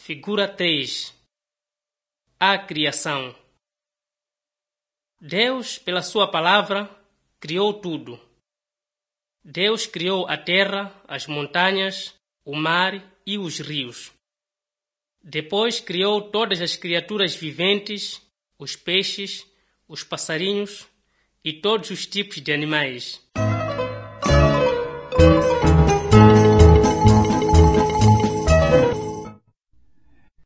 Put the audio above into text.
Figura 3. A criação. Deus, pela sua palavra, criou tudo. Deus criou a terra, as montanhas, o mar e os rios. Depois criou todas as criaturas viventes, os peixes, os passarinhos e todos os tipos de animais.